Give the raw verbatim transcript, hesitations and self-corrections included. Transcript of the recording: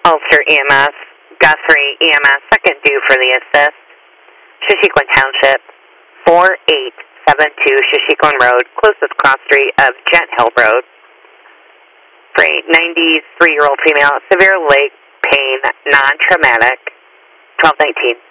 Ulster E M S, Guthrie E M S, second due for the assist. Shashequin Township, four eight seven two Shashequin Road, closest cross street of Gent Hill Road. For a ninety-three-year-old female, severe leg pain, non-traumatic, twelve nineteen.